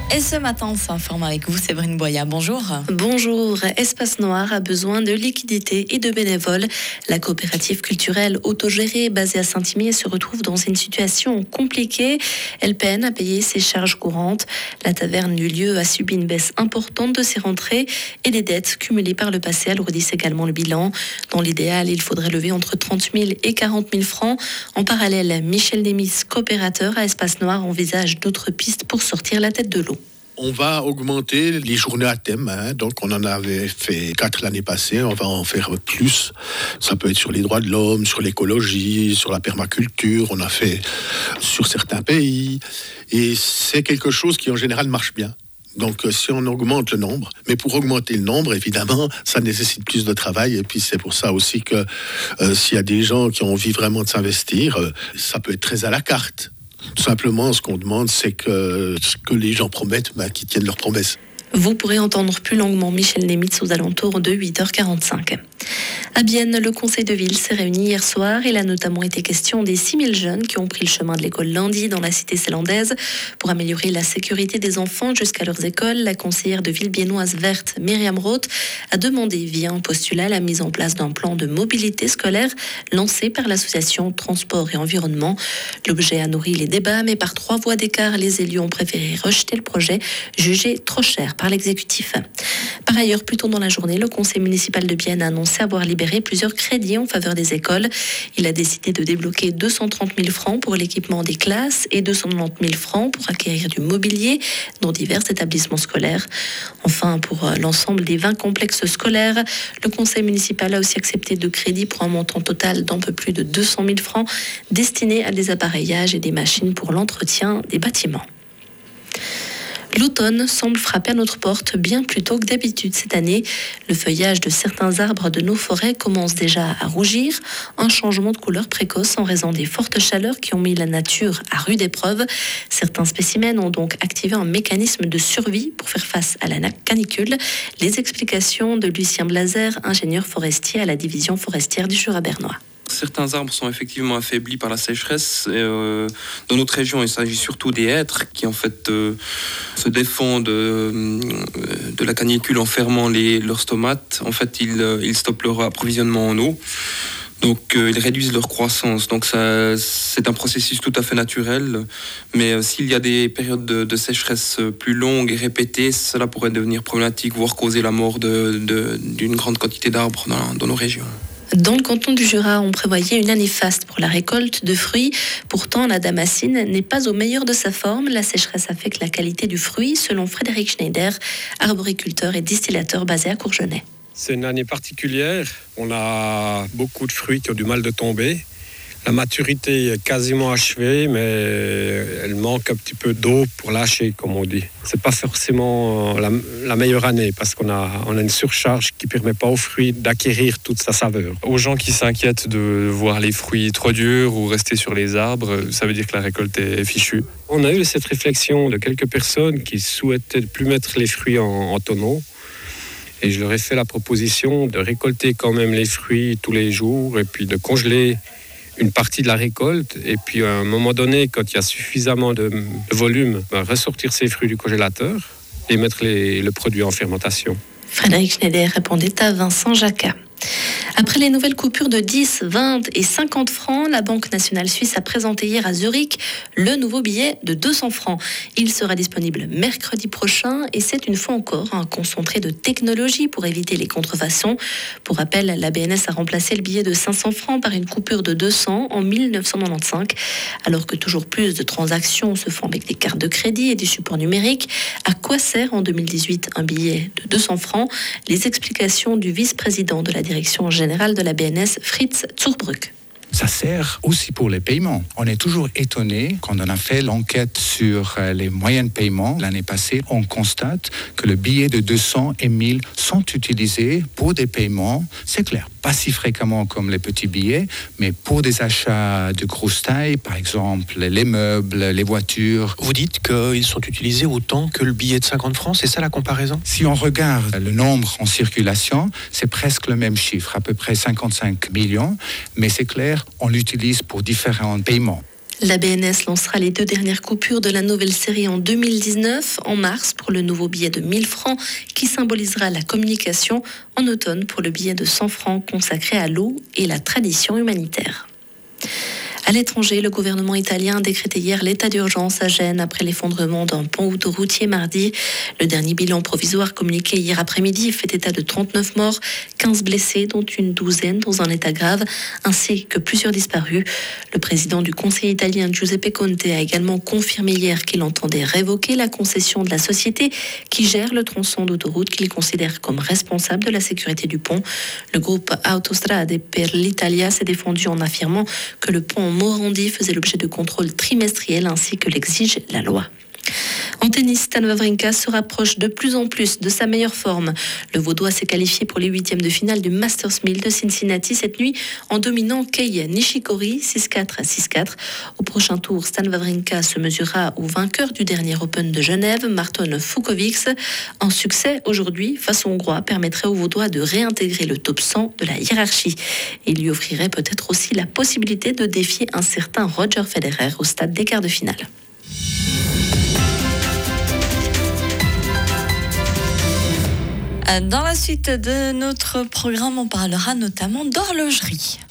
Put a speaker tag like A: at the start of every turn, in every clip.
A: Et ce matin, on s'informe avec vous, Séverine Boya. Bonjour.
B: Bonjour. Espace Noir a besoin de liquidités et de bénévoles. La coopérative culturelle autogérée basée à Saint-Imier se retrouve dans une situation compliquée. Elle peine à payer ses charges courantes. La taverne du lieu a subi une baisse importante de ses rentrées et des dettes cumulées par le passé alourdissent également le bilan. Dans l'idéal, il faudrait lever entre 30 000 et 40 000 francs. En parallèle, Michel Demis, coopérateur à Espace Noir, envisage d'autres pistes pour sortir la tête de l'eau.
C: On va augmenter les journées à thème, donc on en avait fait 4 l'année passée, on va en faire plus. Ça peut être sur les droits de l'homme, sur l'écologie, sur la permaculture, on a fait sur certains pays. Et c'est quelque chose qui en général marche bien. Donc si on augmente le nombre, mais pour augmenter le nombre, évidemment, ça nécessite plus de travail. Et puis c'est pour ça aussi que s'il y a des gens qui ont envie vraiment de s'investir, ça peut être très à la carte. Tout simplement, ce qu'on demande, c'est que ce que les gens promettent, qu'ils tiennent leurs promesses.
B: Vous pourrez entendre plus longuement Michel Nemitz aux alentours de 8h45. À Bienne, le conseil de ville s'est réuni hier soir. Il a notamment été question des 6 000 jeunes qui ont pris le chemin de l'école lundi dans la cité célandaise. Pour améliorer la sécurité des enfants jusqu'à leurs écoles, la conseillère de ville biennoise verte, Myriam Roth, a demandé via un postulat la mise en place d'un plan de mobilité scolaire lancé par l'association Transport et Environnement. L'objet a nourri les débats, mais par 3 voix d'écart, les élus ont préféré rejeter le projet, jugé trop cher par l'exécutif. Par ailleurs, plus tôt dans la journée, le conseil municipal de Bienne a annoncé avoir libéré plusieurs crédits en faveur des écoles. Il a décidé de débloquer 230 000 francs pour l'équipement des classes et 290 000 francs pour acquérir du mobilier dans divers établissements scolaires. Enfin, pour l'ensemble des 20 complexes scolaires, le conseil municipal a aussi accepté de crédits pour un montant total d'un peu plus de 200 000 francs destinés à des appareillages et des machines pour l'entretien des bâtiments. L'automne semble frapper à notre porte bien plus tôt que d'habitude cette année. Le feuillage de certains arbres de nos forêts commence déjà à rougir. Un changement de couleur précoce en raison des fortes chaleurs qui ont mis la nature à rude épreuve. Certains spécimens ont donc activé un mécanisme de survie pour faire face à la canicule. Les explications de Lucien Blazer, ingénieur forestier à la division forestière du Jura bernois.
D: Certains arbres sont effectivement affaiblis par la sécheresse. Dans notre région, il s'agit surtout des hêtres qui en fait se défendent de la canicule en fermant leurs stomates. En fait, ils stoppent leur approvisionnement en eau. Donc, ils réduisent leur croissance. Donc, c'est un processus tout à fait naturel. Mais s'il y a des périodes de sécheresse plus longues et répétées, cela pourrait devenir problématique, voire causer la mort d'une grande quantité d'arbres dans nos régions.
B: Dans le canton du Jura, on prévoyait une année faste pour la récolte de fruits. Pourtant, la damascine n'est pas au meilleur de sa forme. La sécheresse affecte la qualité du fruit, selon Frédéric Schneider, arboriculteur et distillateur basé à Courgenay.
E: C'est une année particulière. On a beaucoup de fruits qui ont du mal de tomber. La maturité est quasiment achevée, mais elle manque un petit peu d'eau pour lâcher, comme on dit. C'est pas forcément la meilleure année parce qu'on a une surcharge qui permet pas aux fruits d'acquérir toute sa saveur.
F: Aux gens qui s'inquiètent de voir les fruits trop durs ou rester sur les arbres, ça veut dire que la récolte est fichue.
E: On a eu cette réflexion de quelques personnes qui souhaitaient plus mettre les fruits en tonneau. Et je leur ai fait la proposition de récolter quand même les fruits tous les jours et puis de congeler une partie de la récolte et puis à un moment donné, quand il y a suffisamment de volume, ressortir ces fruits du congélateur et mettre le produit en fermentation.
B: Frédéric Schneider répondait à Vincent Jacquat. Après les nouvelles coupures de 10, 20 et 50 francs, la Banque nationale suisse a présenté hier à Zurich le nouveau billet de 200 francs. Il sera disponible mercredi prochain et c'est une fois encore un concentré de technologie pour éviter les contrefaçons. Pour rappel, la BNS a remplacé le billet de 500 francs par une coupure de 200 en 1995. Alors que toujours plus de transactions se font avec des cartes de crédit et des supports numériques, à quoi sert en 2018 un billet de 200 francs ? Les explications du vice-président de la direction générale de la BNS, Fritz Zurbrück.
G: Ça sert aussi pour les paiements. On est toujours étonné quand on a fait l'enquête sur les moyens de paiement l'année passée. On constate que le billet de 200 et 1000 sont utilisés pour des paiements, c'est clair, pas si fréquemment comme les petits billets, mais pour des achats de grosse taille, par exemple les meubles, les voitures.
H: Vous dites qu'ils sont utilisés autant que le billet de 50 francs, c'est ça la comparaison ?
G: Si on regarde le nombre en circulation, c'est presque le même chiffre, à peu près 55 millions, mais c'est clair, on l'utilise pour différents paiements.
B: La BNS lancera les 2 dernières coupures de la nouvelle série en 2019, en mars pour le nouveau billet de 1000 francs qui symbolisera la communication, en automne pour le billet de 100 francs consacré à l'eau et la tradition humanitaire. À l'étranger, le gouvernement italien a décrété hier l'état d'urgence à Gênes après l'effondrement d'un pont autoroutier mardi. Le dernier bilan provisoire communiqué hier après-midi fait état de 39 morts, 15 blessés, dont une douzaine dans un état grave, ainsi que plusieurs disparus. Le président du Conseil italien, Giuseppe Conte, a également confirmé hier qu'il entendait révoquer la concession de la société qui gère le tronçon d'autoroute qu'il considère comme responsable de la sécurité du pont. Le groupe Autostrade per l'Italia s'est défendu en affirmant que le pont Morandi faisait l'objet de contrôles trimestriels ainsi que l'exige la loi. En tennis, Stan Wawrinka se rapproche de plus en plus de sa meilleure forme. Le Vaudois s'est qualifié pour les 8e de finale du Masters 1000 de Cincinnati cette nuit en dominant Kei Nishikori 6-4, 6-4. Au prochain tour, Stan Wawrinka se mesurera au vainqueur du dernier Open de Genève, Marton Fucovix. Un succès aujourd'hui face au Hongrois permettrait au Vaudois de réintégrer le top 100 de la hiérarchie. Il lui offrirait peut-être aussi la possibilité de défier un certain Roger Federer au stade des quarts de finale.
A: Dans la suite de notre programme, on parlera notamment d'horlogerie.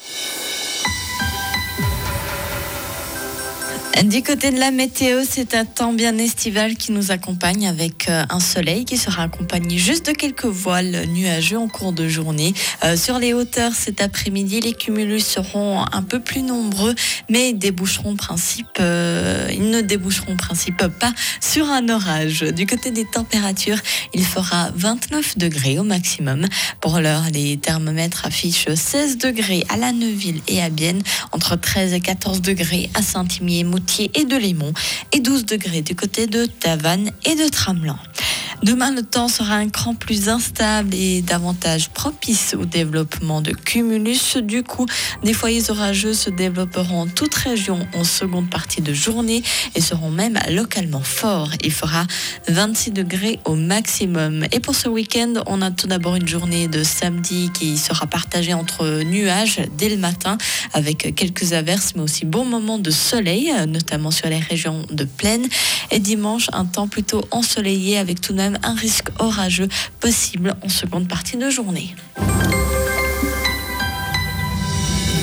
A: Du côté de la météo, c'est un temps bien estival qui nous accompagne avec un soleil qui sera accompagné juste de quelques voiles nuageux en cours de journée. Sur les hauteurs cet après-midi, les cumulus seront un peu plus nombreux, mais ils ne déboucheront en principe pas sur un orage. Du côté des températures, il fera 29 degrés au maximum. Pour l'heure, les thermomètres affichent 16 degrés à La Neuville et à Bienne, entre 13 et 14 degrés à Saint-Imier, Moutier et de Lémont, et 12 degrés du côté de Tavannes et de Tramelan. Demain, le temps sera un cran plus instable et davantage propice au développement de cumulus. Du coup, des foyers orageux se développeront en toute région en seconde partie de journée et seront même localement forts. Il fera 26 degrés au maximum. Et pour ce week-end, on a tout d'abord une journée de samedi qui sera partagée entre nuages dès le matin avec quelques averses, mais aussi bon moment de soleil, notamment sur les régions de plaine. Et dimanche, un temps plutôt ensoleillé avec tout de même un risque orageux possible en seconde partie de journée.